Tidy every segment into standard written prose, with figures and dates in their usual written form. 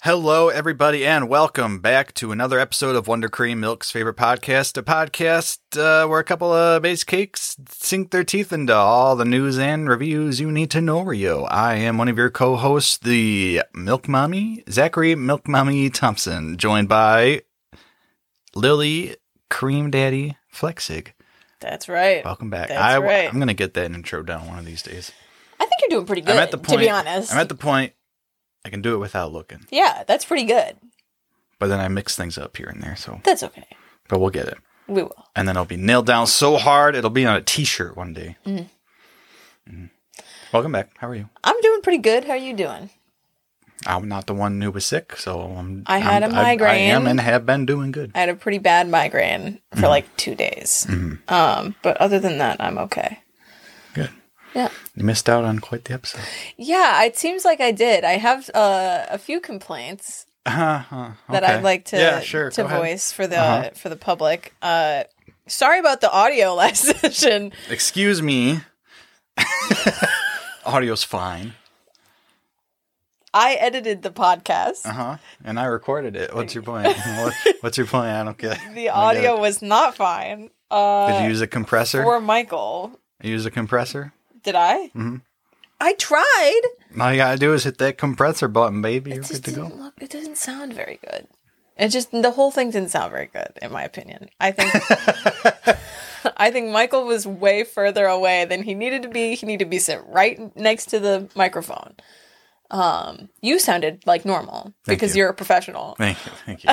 Hello, everybody, and welcome back to another episode of Wonder Cream Milk's favorite podcast, a podcast where a couple of base cakes sink their teeth into all the news and reviews you need to know. I am one of your co-hosts, the Milk Mommy, Zachary Milk Mommy Thompson, joined by Lily Cream Daddy Flexig. That's right. Welcome back. That's right. I'm going to get that intro down one of these days. I think you're doing pretty good, to be honest. I'm at the point I can do it without looking. Yeah, that's pretty good. But then I mix things up here and there, so. That's okay. But we'll get it. We will. And then it'll be nailed down so hard, it'll be on a t-shirt one day. Welcome back. How are you? I'm doing pretty good. How are you doing? I'm not the one who was sick, so I had a migraine. I am and have been doing good. I had a pretty bad migraine for like 2 days. But other than that, I'm okay. Good. Yeah. You missed out on quite the episode. Yeah, it seems like I did. I have a few complaints that I'd like to voice for the public. Sorry about the audio last session. Excuse me. Audio's fine. I edited the podcast. And I recorded it. What's your point? What's your point? I don't get it. The audio was not fine. Did you use a compressor? For Michael. You use a compressor? Did I? Mm-hmm. I tried. All you gotta do is hit that compressor button, baby. You're good to go. It doesn't sound very good. The whole thing didn't sound very good, in my opinion. I think I think Michael was way further away than he needed to be. He needed to be sit right next to the microphone. You sounded like normal because you're a professional. Thank you.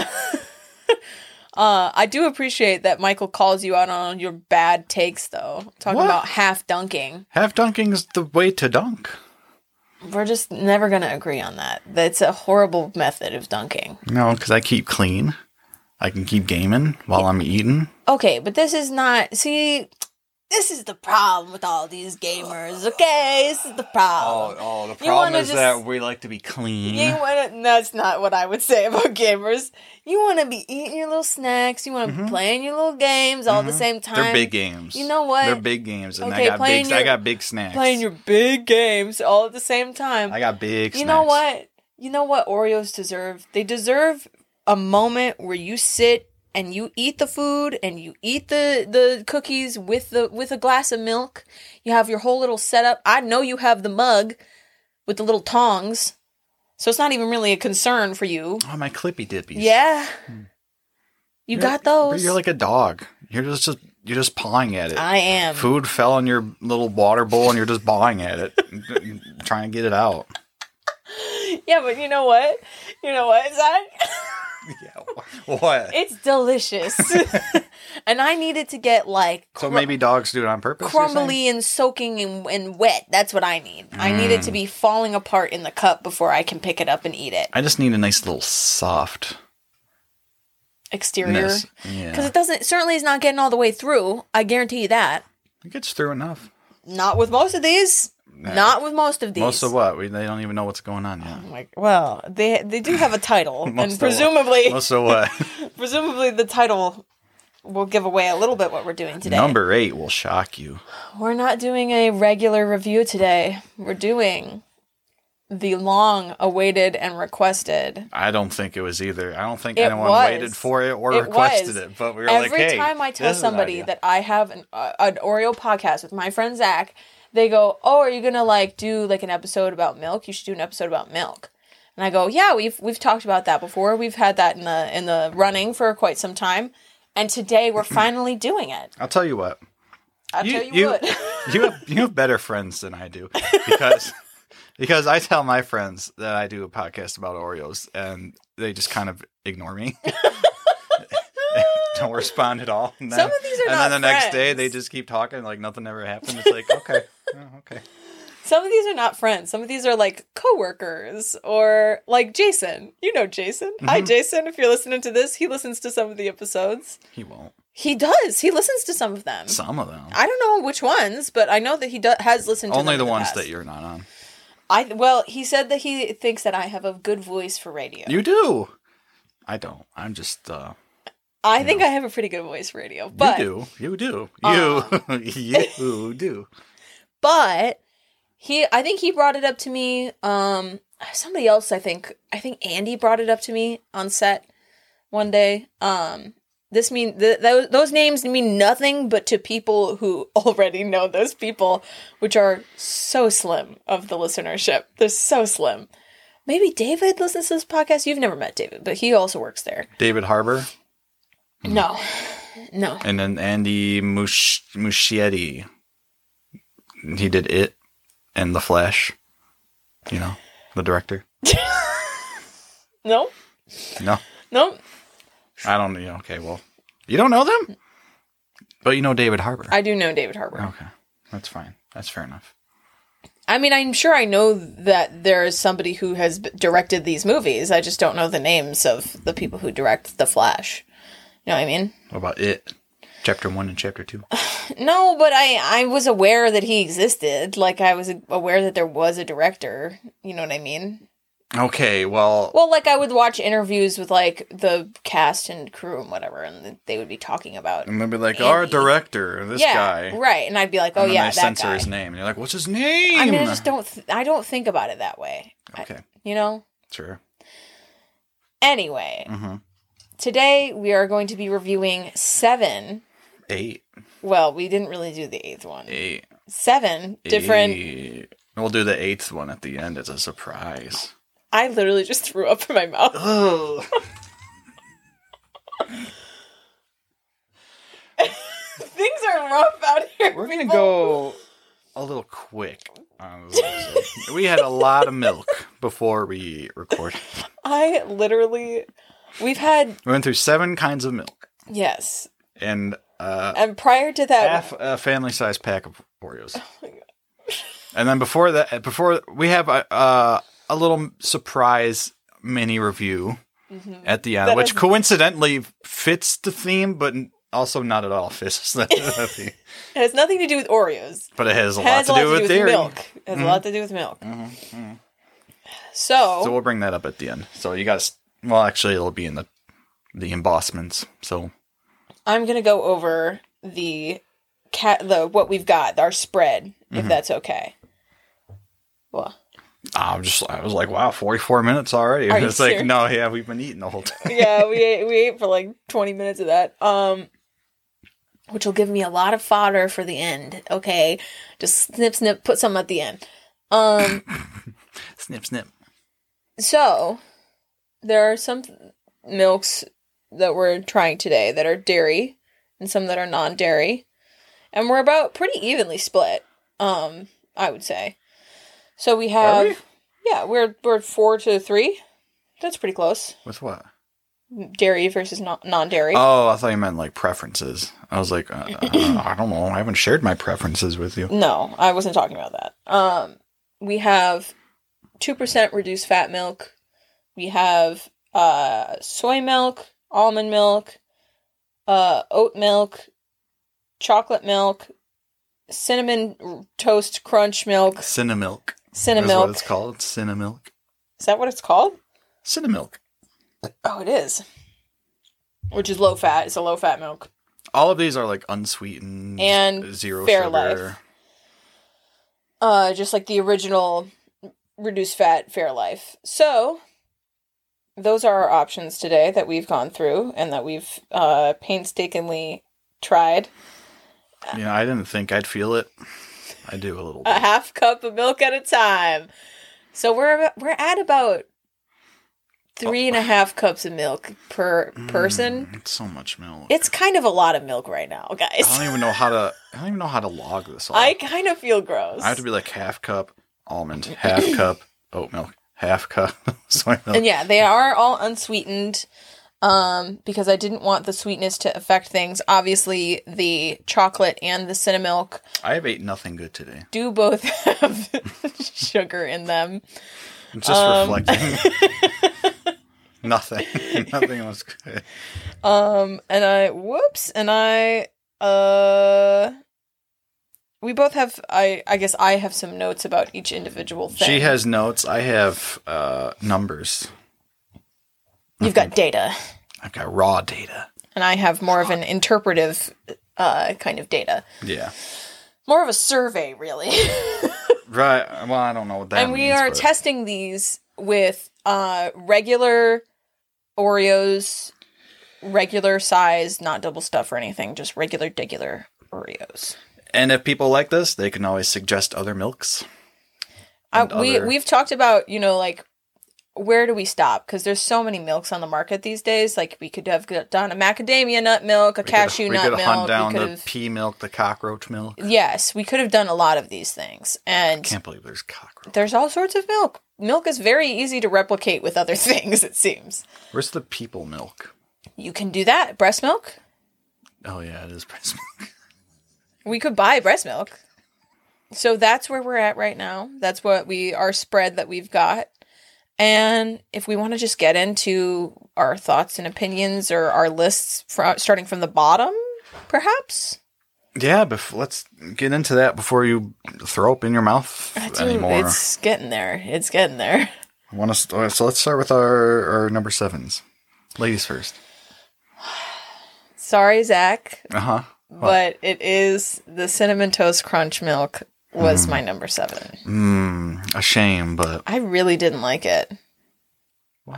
I do appreciate that Michael calls you out on your bad takes, though. Talking about half dunking. Half dunking is the way to dunk. We're just never going to agree on that. That's a horrible method of dunking. No, because I keep clean. I can keep gaming while I'm eating. Okay, but this is not... See, this is the problem with all these gamers, okay? This is the problem. Oh, the problem is that we like to be clean. That's not what I would say about gamers. You want to be eating your little snacks. You want to be playing your little games all at the same time. They're big games. You know what? They're big games, and okay, I got big snacks. Playing your big games all at the same time. I got big snacks. You know what? You know what Oreos deserve? They deserve a moment where you sit and you eat the food and you eat the cookies with a glass of milk. You have your whole little setup. I know you have the mug with the little tongs. So it's not even really a concern for you. Oh, my Clippy Dippies. Yeah. You got those. You're like a dog. You're just pawing at it. I am. Food fell in your little water bowl and you're just pawing at it. Trying to get it out. Yeah, but you know what? You know what, Zach? Yeah, what? It's delicious. And I needed to get so maybe dogs do it on purpose? Crumbly and soaking and wet. That's what I need. I need it to be falling apart in the cup before I can pick it up and eat it. I just need a nice little soft exterior. Yeah. Because it certainly is not getting all the way through. I guarantee you that. It gets through enough. Not with most of these. Not with most of these. Most of what? They don't even know what's going on yet. Well, they do have a title, and presumably... Most of what? Presumably the title will give away a little bit what we're doing today. Number 8 will shock you. We're not doing a regular review today. We're doing the long-awaited and requested... I don't think it was either. I don't think anyone waited for it or requested it. But we were like, hey, every time I tell somebody that I have an Oreo podcast with my friend Zach... They go, oh, are you going to do an episode about milk? You should do an episode about milk. And I go, yeah, we've talked about that before. We've had that in the running for quite some time. And today we're finally doing it. I'll tell you what. I'll tell you what. you have better friends than I do. Because I tell my friends that I do a podcast about Oreos and they just kind of ignore me. Don't respond at all. Some of these are not friends. And then the next day, they just keep talking like nothing ever happened. It's like, okay. Okay. Some of these are not friends. Some of these are coworkers or Jason. You know Jason. Mm-hmm. Hi, Jason. If you're listening to this, he listens to some of the episodes. He won't. He does. He listens to some of them. Some of them. I don't know which ones, but I know that he has listened to only them the ones past. that you're not on. Well, he said that he thinks that I have a good voice for radio. You do. I don't. I'm just... I think I have a pretty good voice for radio. But You do. You do. But I think he brought it up to me somebody else, I think Andy brought it up to me on set one day. Those names mean nothing but to people who already know those people, which are so slim of the listenership. They're so slim. Maybe David listens to this podcast. You've never met David, but he also works there. David Harbour? No. And then Andy Muschietti. He did It and The Flash. You know, the director. No. I don't know. Okay, well, you don't know them? But you know David Harbour. I do know David Harbour. Okay, that's fine. That's fair enough. I mean, I'm sure I know that there is somebody who has directed these movies. I just don't know the names of the people who direct The Flash. You know what I mean? What about It? Chapter 1 and Chapter 2? No, but I was aware that he existed. Like, I was aware that there was a director. You know what I mean? Okay, well... Well, like, I would watch interviews with, like, the cast and crew and whatever, and they would be talking about And they'd be like, Andy. our director, this guy. Right, and I'd be like, oh, and then yeah, they that censor guy. his name. And you're like, what's his name? I mean, I just I don't think about it that way. Okay. You know? Sure. Anyway, Mm-hmm. today we are going to be reviewing 7... 8. Well, we didn't really do the 8th one. 8. 7 different... 8. We'll do the 8th one at the end as a surprise. I literally just threw up in my mouth. Oh. Things are rough out here. We're going to go a little quick on this episode. We had a lot of milk before we recorded. We've had... We went through 7 kinds of milk. Yes. And prior to that... half a family-sized pack of Oreos. Oh my God. And then before we have a little surprise mini review at the end, which coincidentally fits the theme, but also not at all fits the theme. It has nothing to do with Oreos. But it has a lot to do with dairy. Milk. It has a lot to do with milk. So we'll bring that up at the end. So you guys, well, actually, it'll be in the embossments. So I'm gonna go over the what we've got, our spread, if that's okay. Well, I was like, wow, 44 minutes already. Are you It's like, serious? no, yeah, we've been eating the whole time. yeah, we ate for like 20 minutes of that. Which will give me a lot of fodder for the end. Okay, just snip, put some at the end. Snip, snip. So there are some milks that we're trying today that are dairy, and some that are non-dairy, and we're about pretty evenly split. I would say. So we have, Are we? Yeah, we're 4-3. That's pretty close. With what? Dairy versus non-dairy. Oh, I thought you meant like preferences. I was like, I don't know. I haven't shared my preferences with you. No, I wasn't talking about that. We have 2% reduced fat milk. We have soy milk, almond milk, oat milk, chocolate milk, cinnamon toast crunch milk. Cinnamilk. Cinnamilk. That's what it's called. Cinnamilk. Is that what it's called? Cinnamilk. Oh, it is. Which is low fat. It's a low fat milk. All of these are like unsweetened And zero Fairlife. sugar. Just like the original reduced fat Fairlife. So, those are our options today that we've gone through and that we've painstakingly tried. Yeah, I didn't think I'd feel it. I do a little A bit. half cup of milk at a time. So we're at about 3.5 cups of milk per person. It's so much milk. It's kind of a lot of milk right now, guys. I don't even know how to log this all. I kind of feel gross. I have to be like half cup almond, half cup oat milk, half cup soy milk. And yeah, they are all unsweetened. Because I didn't want the sweetness to affect things. Obviously, the chocolate and the Cinnamilk I have ate nothing good today. do both have sugar in them. It's just reflecting. Nothing. Nothing was good. We both have, I guess I have some notes about each individual thing. She has notes. I have numbers. You've got data. I've got raw data. And I have more of an interpretive kind of data. Yeah. More of a survey, really. Right. Well, I don't know what that means. And we are but testing these with regular Oreos, regular size, not double stuff or anything, just regular Oreos. And if people like this, they can always suggest other milks. We've talked about, like, where do we stop? Because there's so many milks on the market these days. Like, we could have done a macadamia nut milk, a cashew nut milk. We could hunt down the pea milk, the cockroach milk. Yes, we could have done a lot of these things. And I can't believe there's cockroach. There's all sorts of milk. Milk is very easy to replicate with other things, it seems. Where's the people milk? You can do that. Breast milk? Oh, yeah, it is breast milk. We could buy breast milk. So that's where we're at right now. That's what our spread that we've got. And if we want to just get into our thoughts and opinions or our lists starting from the bottom, perhaps? Yeah, let's get into that before you throw up in your mouth anymore. It's getting there. It's getting there. So let's start with our number 7s. Ladies first. Sorry, Zach. Uh-huh. But it is the Cinnamon Toast Crunch milk was my number 7. A shame, but... I really didn't like it. Wow.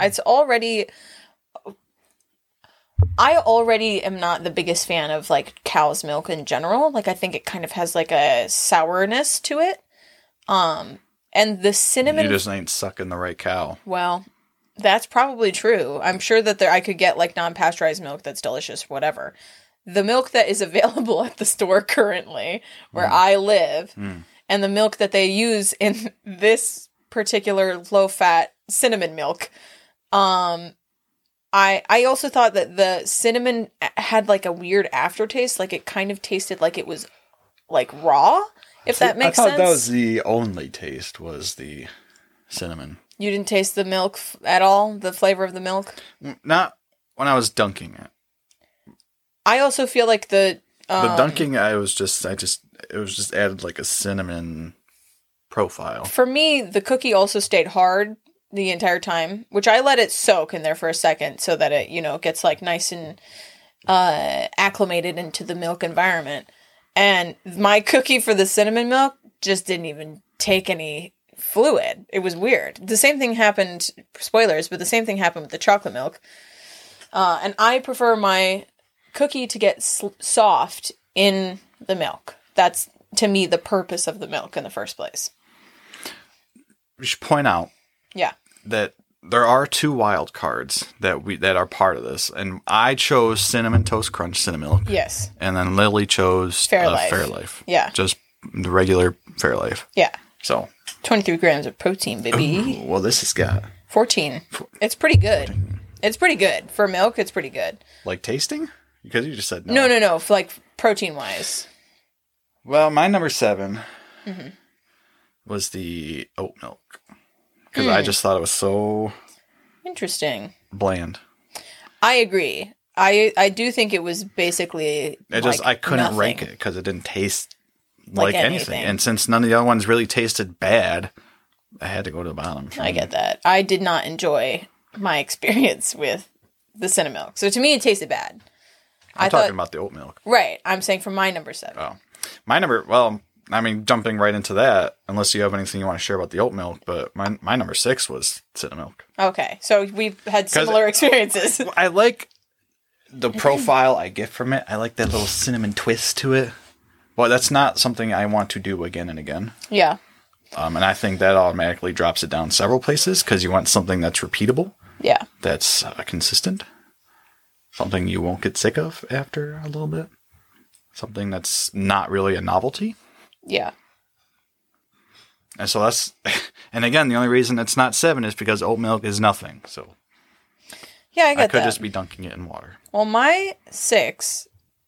I already am not the biggest fan of, like, cow's milk in general. Like, I think it kind of has, like, a sourness to it. And the cinnamon... You just ain't sucking the right cow. Well, that's probably true. I'm sure that I could get, like, non-pasteurized milk that's delicious, whatever. The milk that is available at the store currently, where I live, and the milk that they use in this particular low-fat cinnamon milk, I also thought that the cinnamon had, like, a weird aftertaste. Like, it kind of tasted like it was, like, raw, if that makes sense. I thought that was the only taste, was the cinnamon. You didn't taste the milk at all? The flavor of the milk? Not when I was dunking it. I also feel like the dunking, it was just added like a cinnamon profile. For me, the cookie also stayed hard the entire time, which I let it soak in there for a second so that it, gets like nice and acclimated into the milk environment. And my cookie for the cinnamon milk just didn't even take any fluid. It was weird. The same thing happened, spoilers, but the same thing happened with the chocolate milk. And I prefer my cookie to get soft in the milk. That's, to me, the purpose of the milk in the first place. We should point out that there are 2 wild cards that are part of this, and I chose Cinnamon Toast Crunch Cinnamilk. Yes. And then Lily chose Fairlife. Yeah. Just the regular Fairlife. Yeah. So 23 grams of protein, baby. Ooh, well, this has got 14. It's pretty good. 14. It's pretty good for milk. It's pretty good. Like tasting? Because you just said no. No. Like protein wise. Well, my number 7 was the oat milk. Because I just thought it was so interesting, bland. I agree. I do think it was basically. I couldn't rank it because it didn't taste like anything. And since none of the other ones really tasted bad, I had to go to the bottom. I get that. I did not enjoy my experience with the cinnamon milk. So to me, it tasted bad. I'm talking about the oat milk. Right. I'm saying for my number 7. Oh. My number, jumping right into that, unless you have anything you want to share about the oat milk, but my number 6 was cinnamon milk. Okay. So we've had similar experiences. I like the profile I get from it. I like that little cinnamon twist to it. But that's not something I want to do again and again. Yeah. And I think that automatically drops it down several places because you want something that's repeatable. Yeah. That's consistent. Something you won't get sick of after a little bit. Something that's not really a novelty. Yeah. And so and again, the only reason it's not 7 is because oat milk is nothing. So yeah, I could just be dunking it in water. Well, my 6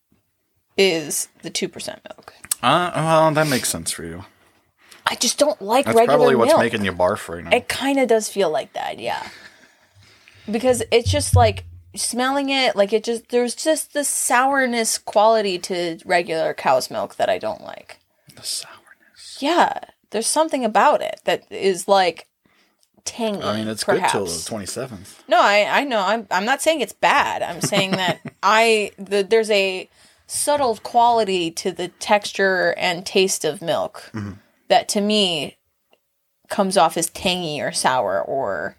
is the 2% milk. Well, that makes sense for you. I just don't like That's regular milk. That's probably what's making you barf right now. It kind of does feel like that, yeah. Because it's just like smelling it, like there's just the sourness quality to regular cow's milk that I don't like. The sourness. Yeah, there's something about it that is like tangy. I mean, it's perhaps. good till the 27th. No, I know. I'm not saying it's bad. I'm saying that there's a subtle quality to the texture and taste of milk that to me comes off as tangy or sour or,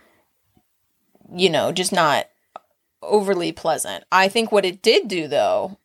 just not overly pleasant. I think what it did do, though,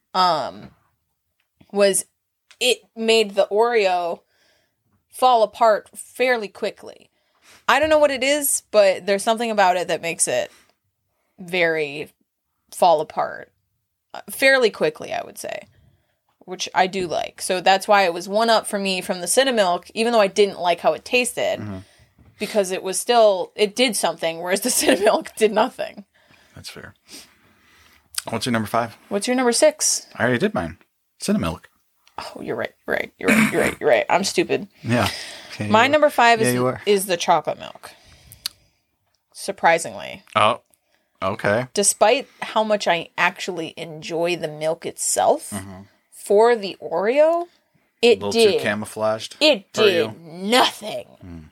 was it made the Oreo fall apart fairly quickly. I don't know what it is, but there's something about it that makes it very fall apart fairly quickly, I would say, which I do like. So that's why it was one up for me from the Cinnamilk, even though I didn't like how it tasted, because it did something, whereas the Cinnamilk did nothing. That's fair. What's your number 5? What's your number 6? I already did mine. Cinnamilk. Oh, you're right. I'm stupid. Yeah. Okay, My number 5 Yeah, is the chocolate milk. Surprisingly. Oh, okay. Despite how much I actually enjoy the milk itself, for the Oreo, it a little did. too camouflaged. It for did you? nothing.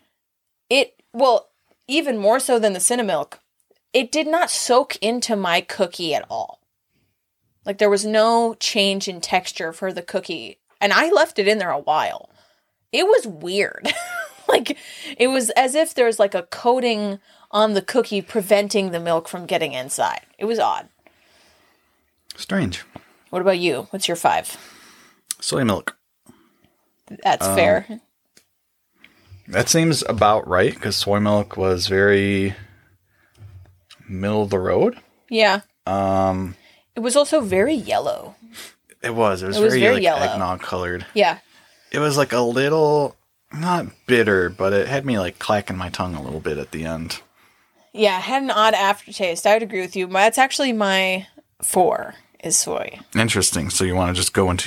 Even more so than the Cinnamilk, it did not soak into my cookie at all. Like, there was no change in texture for the cookie. And I left it in there a while. It was weird. Like, it was as if there's like a coating on the cookie preventing the milk from getting inside. It was odd. Strange. What about you? What's your 5? Soy milk. That's fair. That seems about right, because soy milk was very middle of the road. Yeah. It was also very yellow. It was. It was very like, yellow. eggnog colored. Yeah. It was like a little, not bitter, but it had me like clacking my tongue a little bit at the end. Yeah, it had an odd aftertaste. I would agree with you. That's actually my 4 is soy. Interesting. So you want to just go into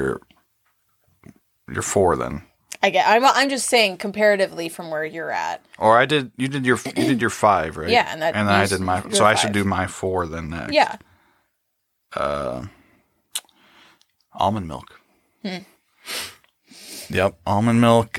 your 4 then? I'm just saying comparatively from where you're at. Or you did your 5, right? Yeah, and then I did my. So 5. I should do my 4 then next. Yeah. Almond milk. Yep, almond milk.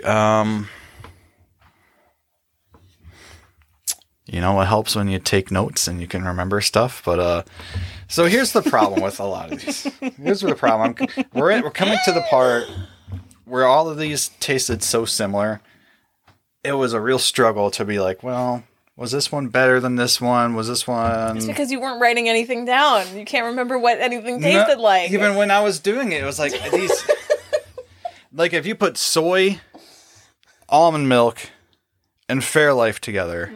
It helps when you take notes and you can remember stuff. But so here's the problem with a lot of these. Here's the problem. We're coming to the part where all of these tasted so similar. It was a real struggle to be like, well, was this one better than this one? Was this one... It's because you weren't writing anything down. You can't remember what anything tasted like. Even when I was doing it, it was like these... like if you put soy, almond milk, and Fairlife together,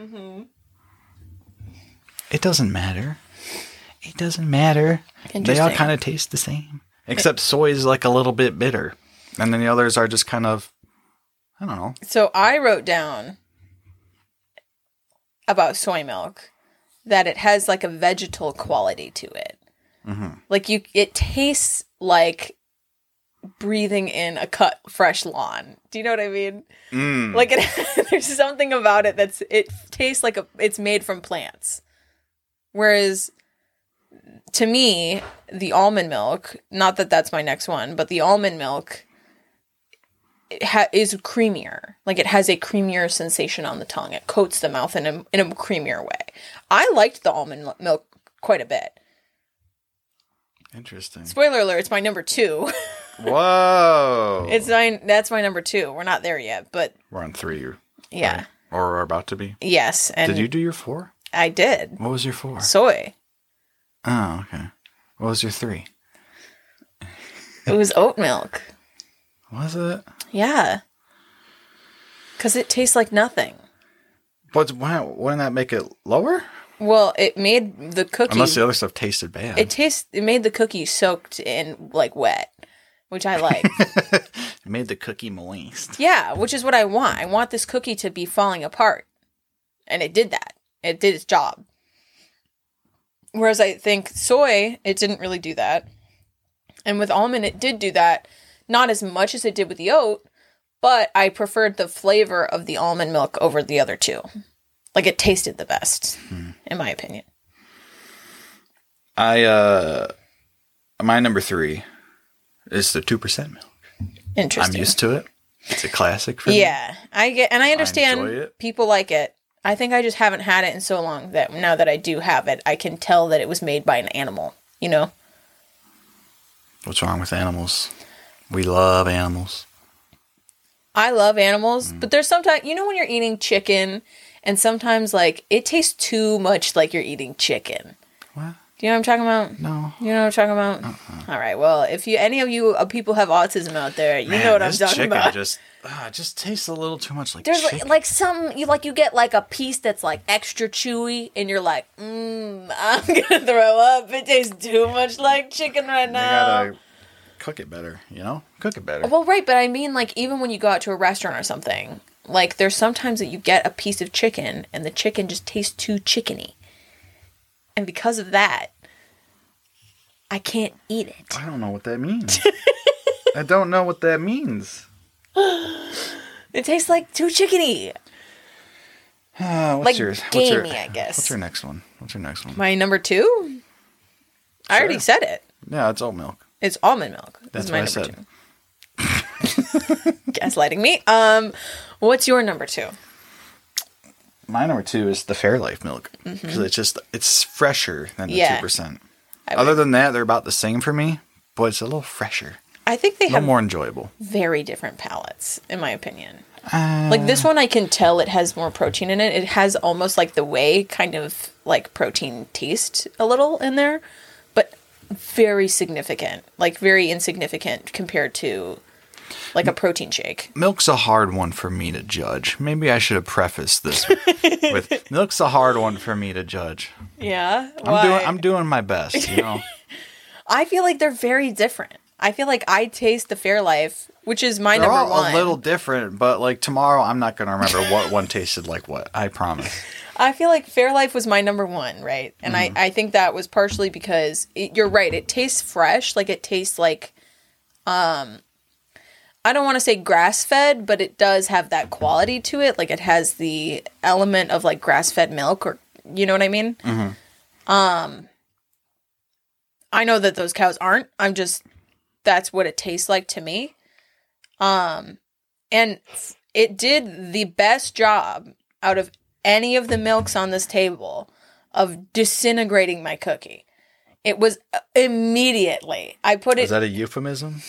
it doesn't matter. It doesn't matter. They all kind of taste the same. Except soy is like a little bit bitter. And then the others are just kind of... I don't know. So I wrote down about soy milk that it has like a vegetal quality to it. Like it tastes like breathing in a cut fresh lawn. Do you know what I mean? Like there's something about it it tastes like it's made from plants. Whereas to me, the almond milk, not that that's my next one, but the almond milk is creamier. Like it has a creamier sensation on the tongue. It coats the mouth in a creamier way. I liked the almond milk quite a bit. Interesting. Spoiler alert, it's my number 2. Whoa. That's my number 2. We're not there yet, but we're on 3. Yeah. Right? Or are about to be. Yes. And did you do your 4? I did. What was your 4? Soy. Oh, okay. What was your 3? It was oat milk. Was it? Yeah. Because it tastes like nothing. But wouldn't that make it lower? Well, it made the cookie... Unless the other stuff tasted bad. It made the cookie soaked in, like, wet, which I like. It made the cookie moist. Yeah, which is what I want. I want this cookie to be falling apart. And it did that. It did its job. Whereas I think soy, it didn't really do that. And with almond, it did do that. Not as much as it did with the oat, but I preferred the flavor of the almond milk over the other 2. Like, it tasted the best, in my opinion. My number 3 is the 2% milk. Interesting. I'm used to it. It's a classic for me. Yeah, I understand enjoy it. people like it. I think I just haven't had it in so long that now that I do have it, I can tell that it was made by an animal, you know? What's wrong with animals? We love animals. I love animals, but there's sometimes, when you're eating chicken and sometimes like it tastes too much like you're eating chicken. What? Do you know what I'm talking about? No. You know what I'm talking about? All right. Well, if any of you people have autism out there, you know what I'm talking about. Just tastes a little too much like There's chicken. like some you get like a piece that's like extra chewy, and you're like, I'm gonna throw up. It tastes too much like chicken right now. You gotta cook it better. Cook it better. Well, right, but I mean, like even when you go out to a restaurant or something, like there's sometimes that you get a piece of chicken, and the chicken just tastes too chickeny. And because of that, I can't eat it. I don't know what that means. I don't know what that means. It tastes like too chickeny. What's like yours? gamey, I guess. What's your next one? My number 2? I already said it. Yeah, it's oat milk. It's almond milk. That's my what I number 2. Gaslighting me. What's your number 2? My number 2 is the Fairlife milk because it's fresher than the 2%. Other than that, they're about the same for me, but it's a little fresher. I think they have more enjoyable. Very different palates, in my opinion. Like this one, I can tell it has more protein in it. It has almost like the whey kind of like protein taste a little in there, but very significant, like very insignificant compared to like a protein shake. Milk's a hard one for me to judge. Maybe I should have prefaced this with milk's a hard one for me to judge. Yeah, I'm doing my best, I feel like they're very different. I feel like I taste the Fairlife, which is my number 1. They're all a little different, but like tomorrow I'm not going to remember what one tasted like what. I promise. I feel like Fairlife was my number 1, right? And I think that was partially because you're right. It tastes fresh. Like it tastes like, I don't want to say grass-fed, but it does have that quality to it. Like it has the element of like grass-fed milk, or you know what I mean? Mm-hmm. I know that those cows aren't. That's what it tastes like to me. And it did the best job out of any of the milks on this table of disintegrating my cookie. It was immediately. Is that a euphemism?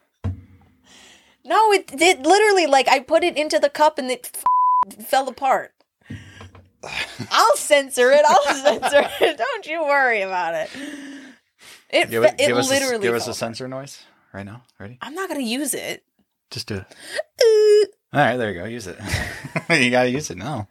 No, it literally, like, I put it into the cup and it fell apart. I'll censor it. Don't you worry about it. Give us a censor noise right now. Ready? I'm not going to use it. Just do it. All right, there you go. Use it. You got to use it now.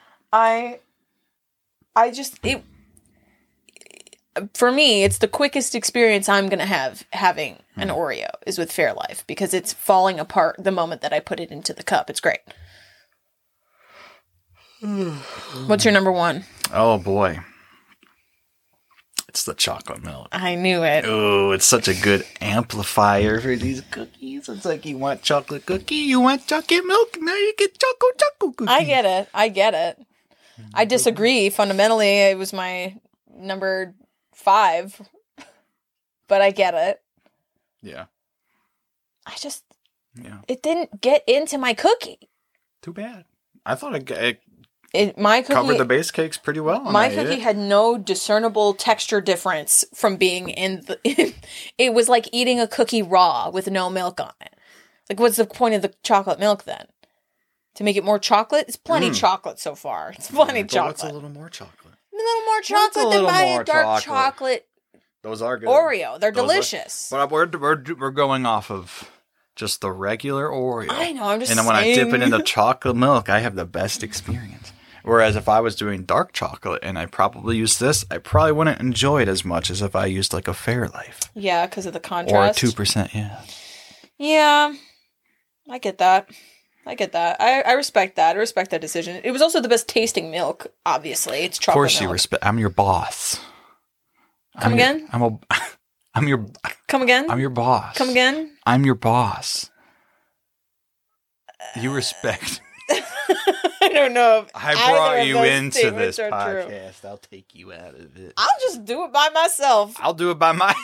For me, it's the quickest experience I'm going to have having an Oreo is with Fairlife because it's falling apart the moment that I put it into the cup. It's great. What's your number 1? Oh, boy. It's the chocolate milk. I knew it. Oh, it's such a good amplifier for these cookies. It's like you want chocolate cookie, you want chocolate milk, now you get chocolate cookie. I get it. I disagree. Fundamentally, it was my number 5, but I get it. Yeah. It didn't get into my cookie. Too bad. I thought it my cookie covered the base cakes pretty well. My cookie had no discernible texture difference from being it was like eating a cookie raw with no milk on it. Like, what's the point of the chocolate milk then? To make it more chocolate? It's plenty chocolate so far. It's plenty chocolate. What's a little more chocolate? A little more chocolate than buy a dark chocolate. Those are good. Oreo. They're delicious. But we're going off of just the regular Oreo. I know. I'm just saying. And then when I dip it into chocolate milk, I have the best experience. Whereas if I was doing dark chocolate and I probably used this, I probably wouldn't enjoy it as much as if I used like a Fairlife. Yeah, because of the contrast. Or a 2%, yeah. Yeah, I get that. I respect that. I respect that decision. It was also the best tasting milk, obviously. It's chocolate milk. Of course you respect. I'm your boss. Come again? I'm your... Come again? I'm your boss. Come again? I'm your boss. You respect... I don't know if I brought you into this podcast. True. I'll take you out of it. I'll just do it by myself. I'll do it by my...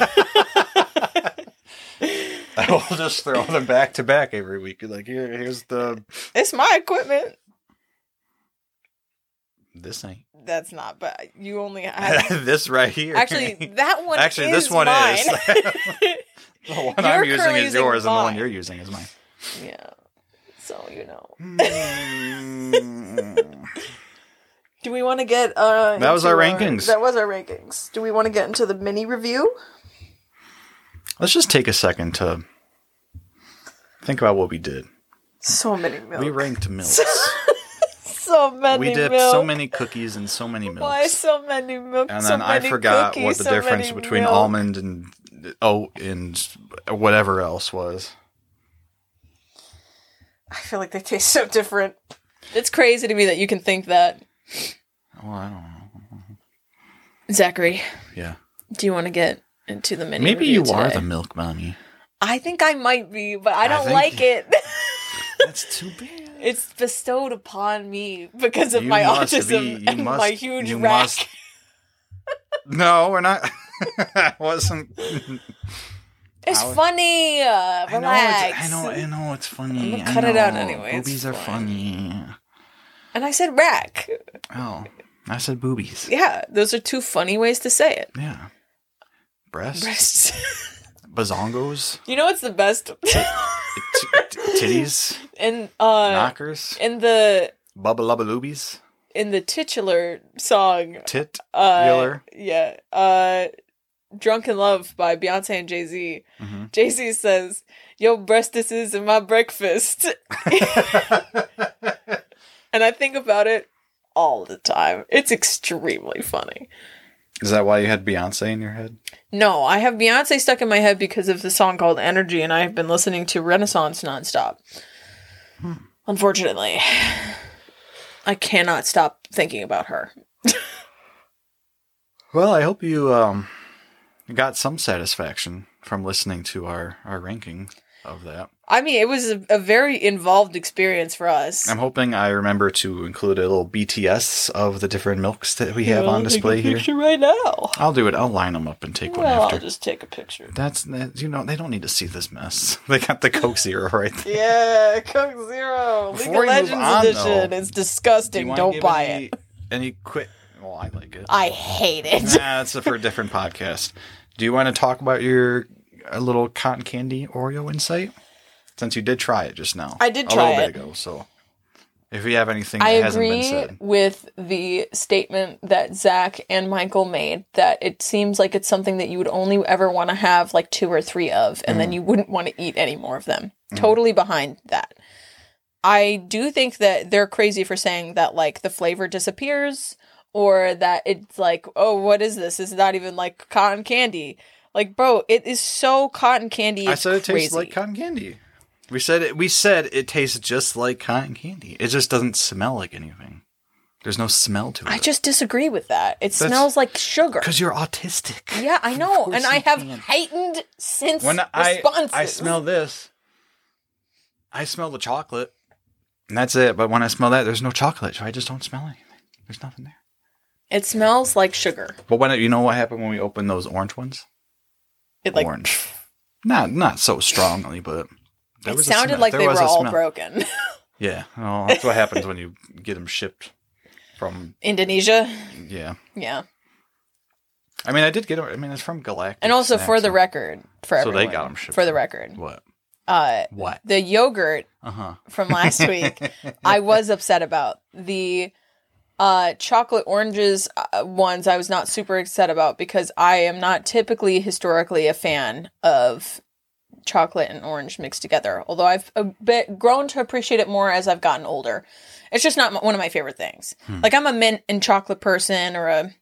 I will just throw them back to back every week. Like, here's the... It's my equipment. This ain't. That's not, but you only have... This right here. Actually, that one Actually, is this one mine. Is. The one I'm using is yours, and the one you're using is mine. Yeah. So, you know. Mm. Do we want to get That was our rankings. That was our rankings. Do we want to get into the mini review? Let's just take a second to think about what we did. So many milks. We ranked milks. So many We dipped milk. so many cookies in so many milks. Why so many milk? And so then I many forgot cookies, what the so difference many between milk? almond and oat and whatever else was. I feel like they taste so different. It's crazy to me that you can think that. Well, I don't know. Zachary, Yeah. do you want to get into the mini Maybe review you are today? the milk mommy. I think I might be, but I don't think- like it. That's too bad. It's bestowed upon me because of You my must autism be- and my huge you rack. must- No, we're not. I wasn't. It's I was- funny. Relax. I know it's funny. I'm gonna I cut it out know. anyway, it's Boobies are fine. funny. And I said rack. Oh, I said boobies. Yeah, those are two funny ways to say it. Yeah. Breasts. Breasts. Bazongos. You know what's the best? Titties. And Knockers. in the Bubba lubba loobies. in the titular song, Tit. Drunk in Love by Beyonce and Jay-Z. Mm-hmm. Jay-Z says, "Yo, breastises in my breakfast." And I think about it all the time. It's extremely funny. Is that why you had Beyonce in your head? No, I have Beyonce stuck in my head because of the song called Energy, and I have been listening to Renaissance nonstop. Unfortunately, I cannot stop thinking about her. Well, I hope you got some satisfaction from listening to our ranking of that. I mean, it was a very involved experience for us. I'm hoping I remember to include a little BTS of the different milks that we have on display here. Picture right now. I'll do it. I'll line them up and take one Well, after. I'll just take a picture. You know, they don't need to see this mess. They got the Coke Zero right there. Yeah, Coke Zero, Before League of we move Legends on, edition. though, It's disgusting. wanna Don't give buy it. Any quick? Well, I like it. I hate it. Nah, that's for a different podcast. Do you want to talk about your little cotton candy Oreo insight? Since you did try it just now. I did try a little it. bit ago. So, if you have anything that I hasn't been agree said, with the statement that Zach and Michael made that it seems like it's something that you would only ever want to have like 2 or 3 of, and then you wouldn't want to eat any more of them. Totally behind that. I do think that they're crazy for saying that like the flavor disappears or that it's like, oh, what is this? It's not even like cotton candy. Like, bro, it is so cotton candy. I said it crazy. tastes like cotton candy. We said it tastes just like cotton candy. It just doesn't smell like anything. There's no smell to it. I just disagree with that. It smells like sugar. Because you're autistic. Yeah, I know, course and I you have can. heightened sense When responses. I smell this, I smell the chocolate, and that's it. But when I smell that, there's no chocolate, so I just don't smell anything. There's nothing there. It smells like sugar. But you know what happened when we opened those orange ones? It like Orange. Not so strongly, but there it was sounded a smell. like There they was were a all smell. broken. Yeah, well, that's what happens when you get them shipped from. Indonesia, Yeah, yeah, I mean, I did get it. I mean, it's from Galactic. and also for Snacks. the record, for So they everyone, got 'em shipped for the from- record, What? what the yogurt from last week, I was upset about the chocolate oranges ones. I was not super upset about because I am not typically historically a fan of chocolate and orange mixed together, although I've a bit grown to appreciate it more as I've gotten older. It's just not one of my favorite things. Like I'm a mint and chocolate person or a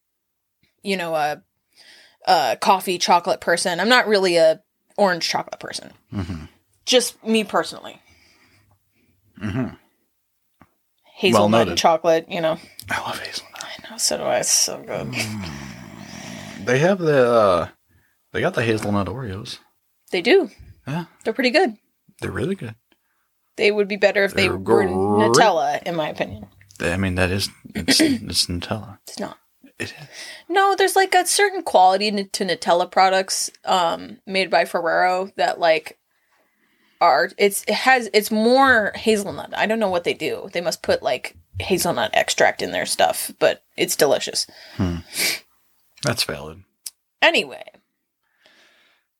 coffee chocolate person. I'm not really a orange chocolate person. Just me personally. Hazelnut Well noted. and chocolate, you know. I love hazelnut. I know, so do I. It's so good. They have they got the hazelnut Oreos. They do. Yeah, They're pretty good. they're really good. They would be better if they They're were great. Nutella, in my opinion. I mean, it's Nutella. It's not. It is. No, there's like a certain quality to Nutella products made by Ferrero that like it's more hazelnut. I don't know what they do. They must put like hazelnut extract in their stuff, but it's delicious. That's valid. Anyway,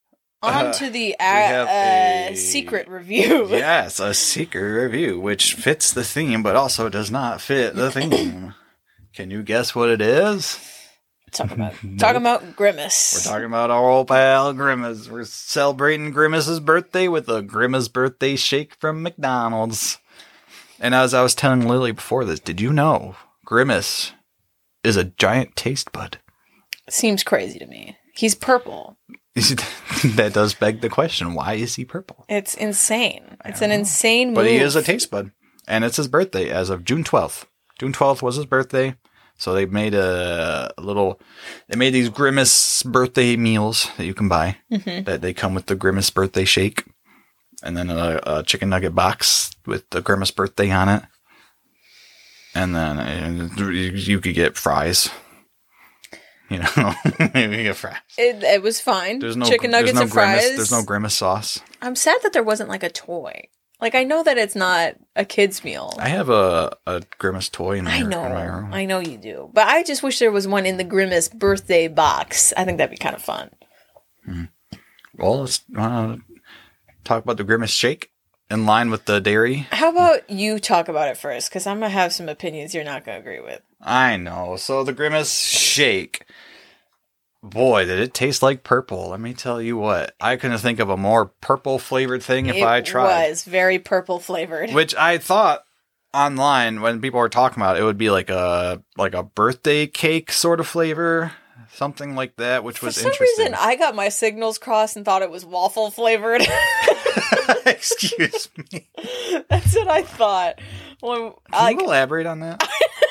On to the have a secret review. Yes, a secret review, which fits the theme, but also does not fit the theme. Can you guess what it is? Talking Nope. about Grimace. We're talking about our old pal Grimace. We're celebrating Grimace's birthday with a Grimace birthday shake from McDonald's. And as I was telling Lily before this, did you know Grimace is a giant taste bud? Seems crazy to me. He's purple. That does beg the question, why is he purple? It's insane. It's an insane move. But he is a taste bud. And it's his birthday as of June 12th. June 12th was his birthday. So they made they made these Grimace birthday meals that you can buy. Mm-hmm. That they come with the Grimace birthday shake. And then a chicken nugget box with the Grimace birthday on it. And then you could get fries. You know, maybe you get fries. It was fine. There's no chicken nuggets and Grimace, fries. There's no Grimace sauce. I'm sad that there wasn't like a toy. Like, I know that it's not a kid's meal. I have a Grimace toy in my room. I know you do. But I just wish there was one in the Grimace birthday box. I think that'd be kind of fun. Well, let's talk about the Grimace shake in line with the dairy. How about you talk about it first? Because I'm going to have some opinions you're not going to agree with. I know. So the Grimace shake. Boy, did it taste like purple. Let me tell you what. I couldn't think of a more purple flavored thing if I tried. It was very purple flavored. Which I thought online when people were talking about it, it would be like a birthday cake sort of flavor. Something like that, which was interesting. For some reason, I got my signals crossed and thought it was waffle flavored. Excuse me. That's what I thought. Can you elaborate on that?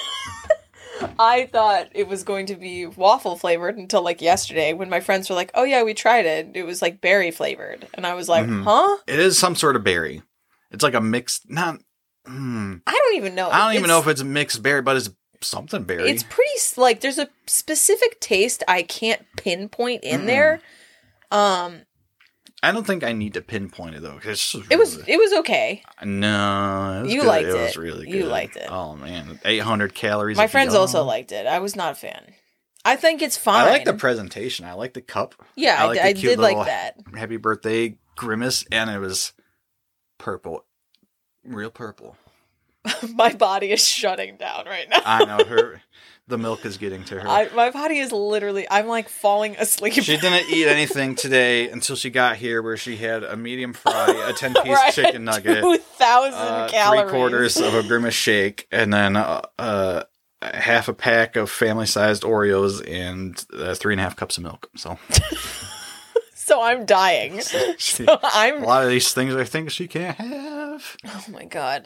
I thought it was going to be waffle flavored until like yesterday when my friends were like, oh yeah, we tried it. It was like berry flavored. And I was like, huh? It is some sort of berry. It's like a mixed, I don't even know. I don't even know if it's a mixed berry, but it's something berry. It's pretty, like, there's a specific taste I can't pinpoint in there. I don't think I need to pinpoint it though. Cause it was okay. No, it was you good. liked it. It was really good. You liked it. Oh man, 800 calories. My friends also liked it. I was not a fan. I think it's fine. I like the presentation. I like the cup. Yeah, I did like that. Happy birthday Grimace, and it was purple, real purple. My body is shutting down right now. I know the milk is getting to her. My body is literally, I'm like falling asleep. She didn't eat anything today until she got here, where she had a medium fry, a 10-piece chicken nugget, 2,000 calories, 3/4 of a Grimace shake, and then half a pack of family-sized Oreos and 3.5 cups of milk. So, so I'm dying. A lot of these things are things she can't have. Oh my god.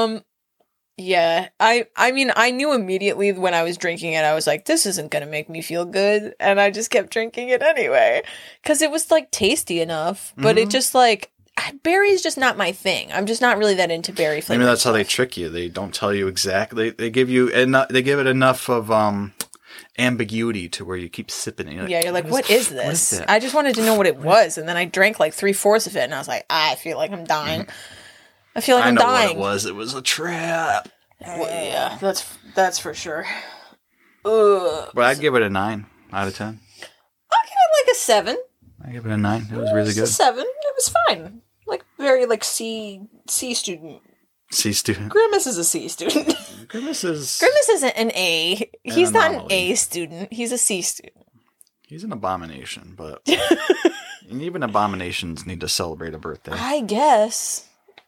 Yeah, I mean, I knew immediately when I was drinking it, I was like, this isn't going to make me feel good. And I just kept drinking it anyway. Because it was, like, tasty enough. But it just, like, berry is just not my thing. I'm just not really that into berry flavor. Maybe that's how they trick you. They don't tell you exactly. They give you enough. They give it enough of ambiguity to where you keep sipping it. You're like, what is this? I just wanted to know what it was. And then I drank, like, 3/4 of it. And I was like, I feel like I'm dying. I feel like I'm dying. What it was. It was a trap. Well, yeah, that's for sure. Ugh. But I'd give it a 9 out of 10. I'll give it like a 7. I give it a 9. It was really good. A 7. It was fine. Like very like C student. C student. Grimace is a C student. Grimace isn't an A. He's not an A student. He's a C student. He's an abomination, but even abominations need to celebrate a birthday. I guess.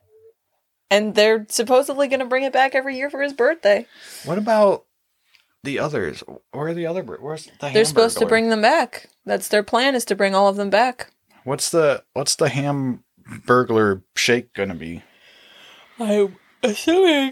And they're supposedly going to bring it back every year for his birthday. What about the others? Where are the other? Where's the? They're supposed to bring them back. That's their plan, is to bring all of them back. What's the Hamburglar shake going to be? I'm assuming.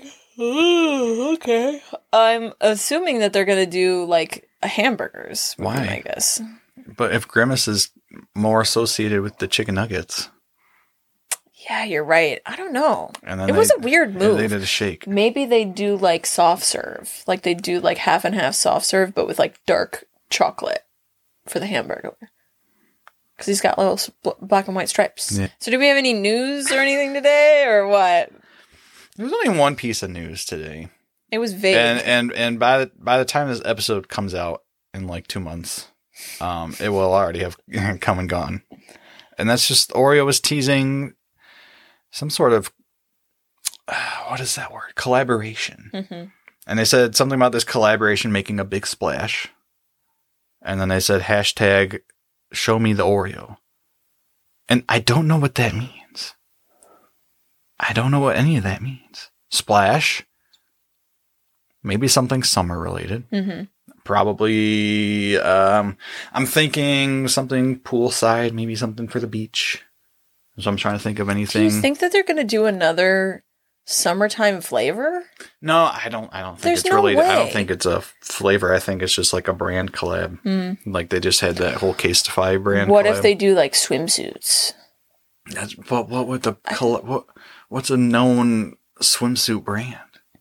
Okay. I'm assuming that they're going to do like hamburgers. Why? I guess. But if Grimace is more associated with the chicken nuggets. Yeah, you're right. I don't know. And then it was a weird move. They did a shake. Maybe they do like soft serve. Like they do like half and half soft serve, but with like dark chocolate for the hamburger. Because he's got little black and white stripes. Yeah. So do we have any news or anything today or what? There's only one piece of news today. It was vague. And by the time this episode comes out in like 2 months, it will already have come and gone. And that's just Oreo was teasing some sort of, what is that word? Collaboration. Mm-hmm. And they said something about this collaboration making a big splash. And then they said hashtag show me the Oreo. And I don't know what that means. I don't know what any of that means. Splash. Maybe something summer related. Mm-hmm. Probably, I'm thinking something poolside, maybe something for the beach. So I'm trying to think of anything. Do you think that they're going to do another summertime flavor? No, I don't think There's it's no really. way. I don't think it's a flavor. I think it's just like a brand collab. Like they just had that whole Casetify brand. What collab. if they do like swimsuits? What would the what's a known swimsuit brand?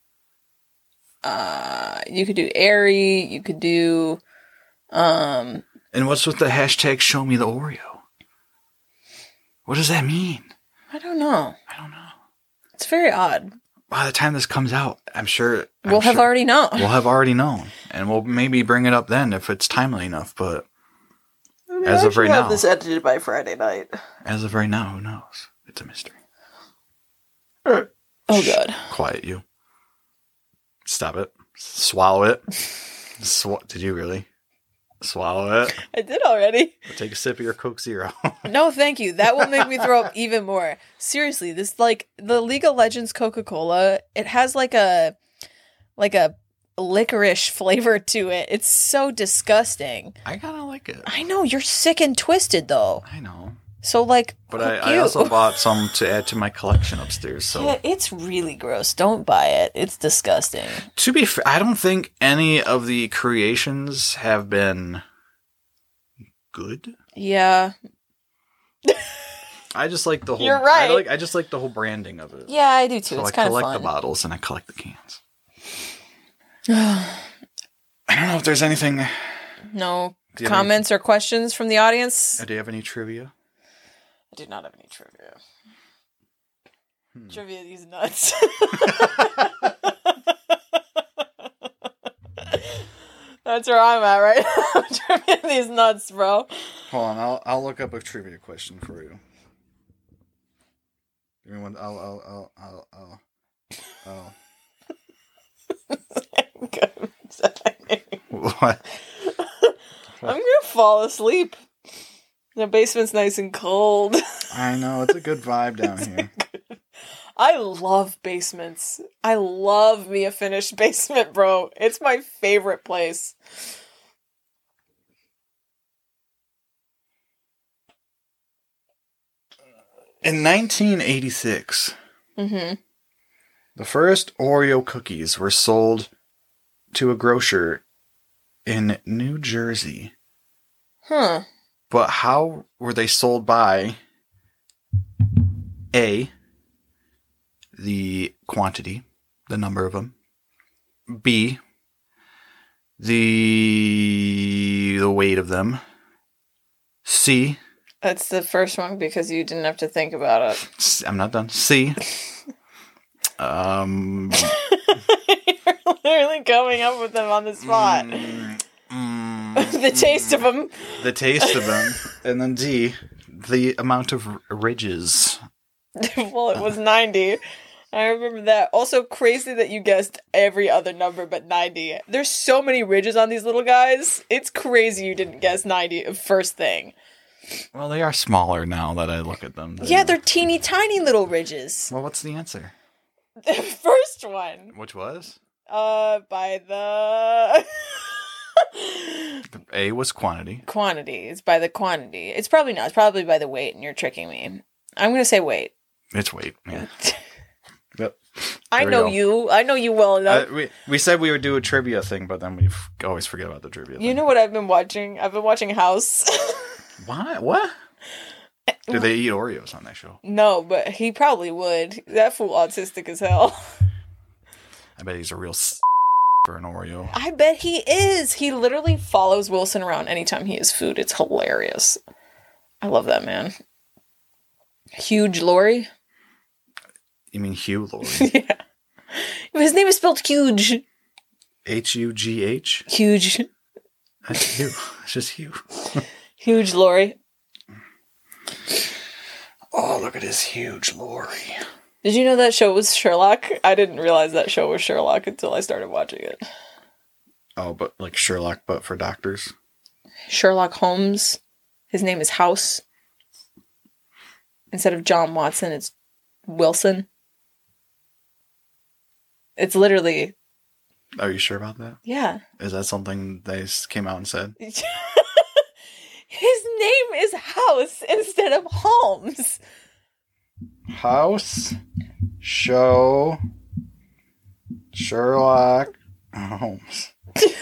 You could do Aerie. You could do. And what's with the hashtag show me the Oreo? What does that mean? I don't know. I don't know. It's very odd. By the time this comes out, I'm sure We'll have already known. We'll have already known, and we'll maybe bring it up then if it's timely enough. But as of right now, this edited by Friday night. as of right now, who knows? It's a mystery. Oh God! Quiet you. Stop it. Swallow it. Did you really swallow it? I did already. Take a sip of your Coke Zero. No, thank you. That will make me throw up even more. Seriously, this like the League of Legends Coca-Cola. It has like a licorice flavor to it. It's so disgusting. I kind of like it. I know you're sick and twisted though. I know. So like, But I also bought some to add to my collection upstairs. So yeah, it's really gross. Don't buy it. It's disgusting. to be fair, I don't think any of the creations have been good. Yeah. I just like the whole. You're right. I just like the whole branding of it. Yeah, I do too. So It's I kind of collect fun. the bottles and I collect the cans. I don't know if there's anything. No Do you have comments or questions from the audience? Do you have any trivia? I do not have any trivia. Trivia these nuts. That's where I'm at right now. Trivia these nuts, bro. Hold on, I'll look up a trivia question for you. Give me one. I'll. What? I'm gonna fall asleep. The basement's nice and cold. I know, it's a good vibe down here. I love basements. I love me a finished basement, bro. It's my favorite place. In 1986, Mm-hmm. the first Oreo cookies were sold to a grocer in New Jersey. Huh. But how were they sold by A, the quantity, the number of them, B, the weight of them, C, That's the first one because you didn't have to think about it. I'm not done, C, You're literally coming up with them on the spot. The taste of them. the taste of them, and then D, the amount of ridges. Well, it was 90. I remember that. Also, crazy that you guessed every other number but 90. There's so many ridges on these little guys. It's crazy you didn't guess 90 first thing. Well, they are smaller now that I look at them. Yeah, they're teeny tiny little ridges. Well, what's the answer? The first one. Which was? By the A was quantity. quantity. It's by the quantity. It's probably not. It's probably by the weight, and you're tricking me. I'm going to say weight. It's weight. Yeah. Yep. I There we know go. you. I know you well enough. We said we would do a trivia thing, but then we always forget about the trivia thing. You know what I've been watching? I've been watching House. Why? What? Do they eat Oreos on that show? No, but he probably would. That fool autistic as hell. I bet he's a real for an Oreo. I bet he is. He literally follows Wilson around anytime he has food. It's hilarious. I love that man. Huge Lori. You mean Hugh Laurie? Yeah. His name is spelled huge. Hugh? Huge. That's Hugh. It's just Hugh. Huge Lori. look at his huge lorry. Did you know that show was Sherlock? I didn't realize that show was Sherlock until I started watching it. Oh, but like Sherlock, but for doctors? Sherlock Holmes. His name is House. Instead of John Watson, it's Wilson. It's literally... Are you sure about that? Yeah. Is that something they came out and said? His name is House instead of Holmes. House, show, Sherlock Holmes.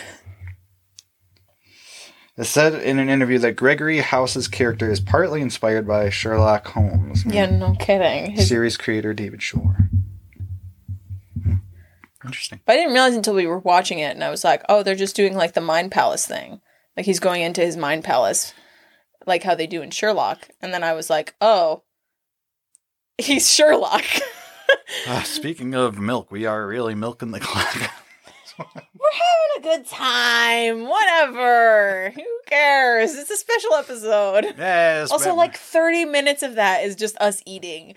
It said in an interview that Gregory House's character is partly inspired by Sherlock Holmes. Yeah, no kidding. Series creator David Shore. Interesting. But I didn't realize until we were watching it, and I was like, oh, they're just doing like the Mind Palace thing. Like he's going into his Mind Palace, like how they do in Sherlock. And then I was like, oh, he's Sherlock. Speaking of milk, we are really milking the clock. We're having a good time. Whatever. Who cares? It's a special episode. Yes. Also, like 30 minutes of that is just us eating.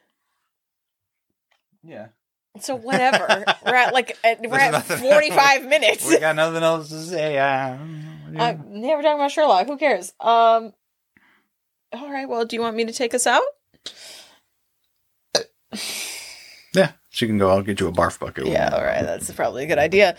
Yeah. So whatever. We're at 45 minutes. We got nothing else to say. Never talking about Sherlock. Who cares? All right. Well, do you want me to take us out? Yeah. So you can go. I'll get you a barf bucket. Yeah. All right. That's probably a good idea.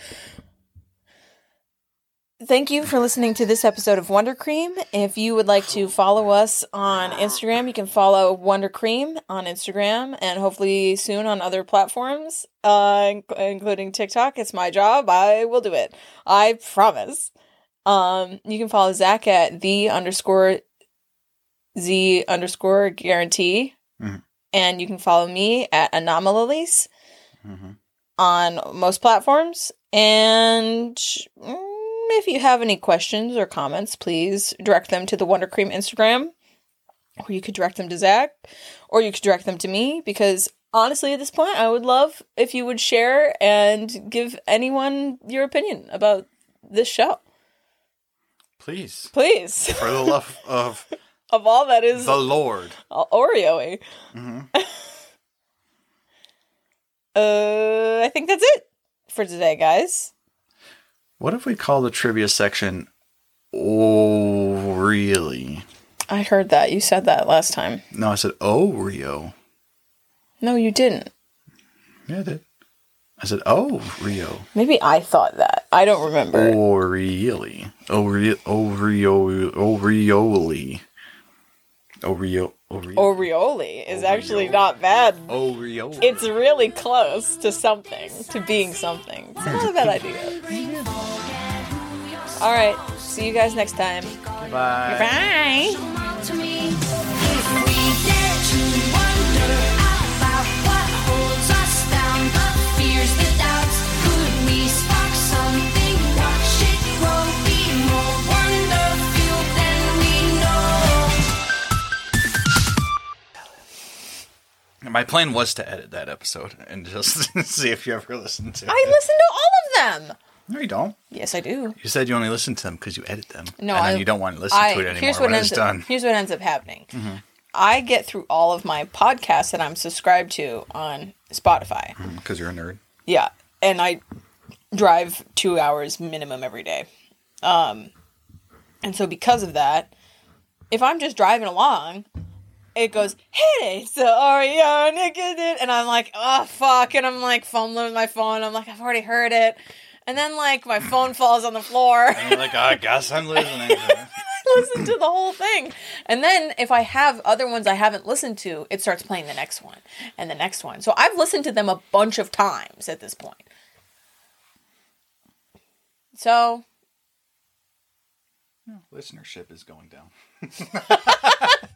Thank you for listening to this episode of Wonder Cream. If you would like to follow us on Instagram, you can follow Wonder Cream on Instagram and hopefully soon on other platforms, including TikTok. It's my job. I will do it. I promise. You can follow Zach at _Z_guarantee. Mm-hmm. And you can follow me at Anomalies on most platforms. And if you have any questions or comments, please direct them to the Wonder Cream Instagram. Or you could direct them to Zach. Or you could direct them to me. Because honestly, at this point, I would love if you would share and give anyone your opinion about this show. Please. Please. For the love of... of all that is... the Lord. Oreo-y. Mm-hmm. I think that's it for today, guys. What if we call the trivia section, oh, really? I heard that. You said that last time. No, I said Oreo. No, you didn't. Yeah, I did. I said, oh, Rio. Maybe I thought that. I don't remember. Oh, really? Oreoli. Oreoli is actually not bad. Oreoli. It's really close to something, to being something. It's not a bad idea. All right. See you guys next time. Bye. Bye. My plan was to edit that episode and just see if you ever listened to it. I listen to all of them. No, you don't. Yes, I do. You said you only listen to them because you edit them. No, and then you don't want to listen to it anymore when it's done. Here's what ends up happening. Mm-hmm. I get through all of my podcasts that I'm subscribed to on Spotify. Because you're a nerd. Yeah. And I drive 2 hours minimum every day. And so because of that, if I'm just driving along... it goes, hey, so Ariana, and I'm like, oh, fuck, and I'm like fumbling with my phone, I'm like, I've already heard it, and then like my phone falls on the floor, and you're like, I guess I'm listening to it. I listen to the whole thing, and then if I have other ones I haven't listened to, it starts playing the next one, and the next one, so I've listened to them a bunch of times at this point, so... listenership is going down.